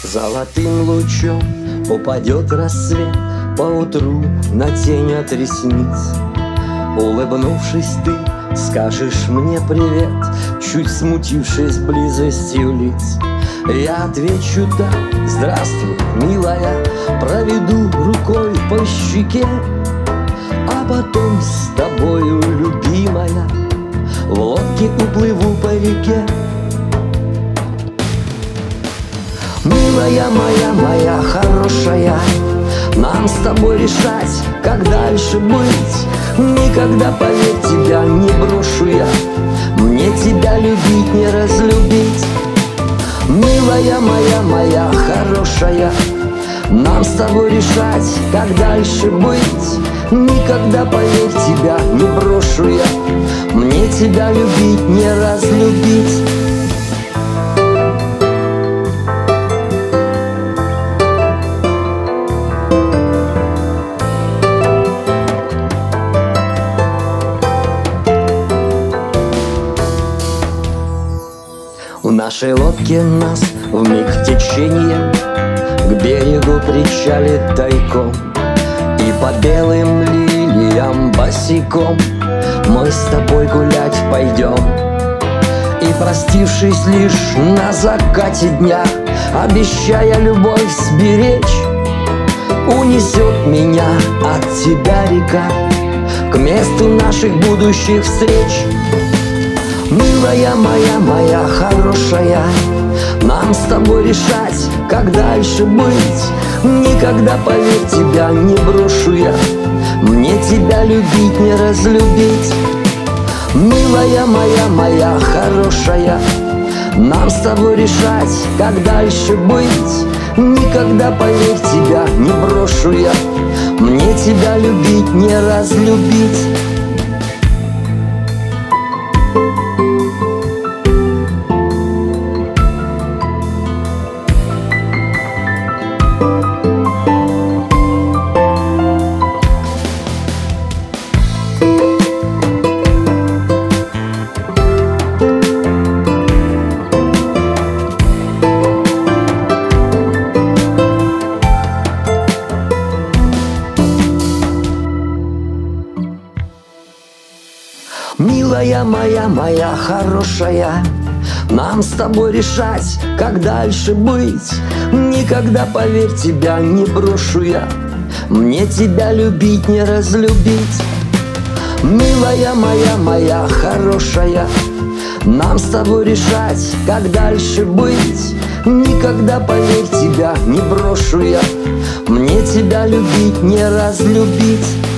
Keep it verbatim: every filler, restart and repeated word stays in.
Золотым лучом упадет рассвет поутру на тень от ресниц. Улыбнувшись, ты скажешь мне привет, чуть смутившись близостью лиц. Я отвечу да, здравствуй, милая, проведу рукой по щеке, а потом с тобою, любимая, в лодке уплыву по реке. Милая моя, моя хорошая, нам с тобой решать, как дальше быть. Никогда, поверь, тебя не брошу я, мне тебя любить, не разлюбить. Милая моя, моя хорошая, нам с тобой решать, как дальше быть. Никогда, поверь, тебя не брошу я, мне тебя любить, не разлюбить. В нашей лодке нас вмиг течением к берегу причалит тайком, и по белым лилиям босиком мы с тобой гулять пойдем. И простившись лишь на закате дня, обещая любовь сберечь, унесет меня от тебя река к месту наших будущих встреч. Милая моя, моя хорошая, нам с тобой решать, как дальше быть. Никогда, поверь, тебя не брошу я, мне тебя любить, не разлюбить. Милая моя, моя хорошая, нам с тобой решать, как дальше быть. Никогда, поверь, тебя не брошу я, мне тебя любить, не разлюбить. Милая моя, моя хорошая, нам с тобой решать, как дальше быть. Никогда, поверь, тебя не брошу я, мне тебя любить, не разлюбить. Милая моя, моя хорошая, нам с тобой решать, как дальше быть. Никогда, поверь, тебя не брошу я, мне тебя любить, не разлюбить.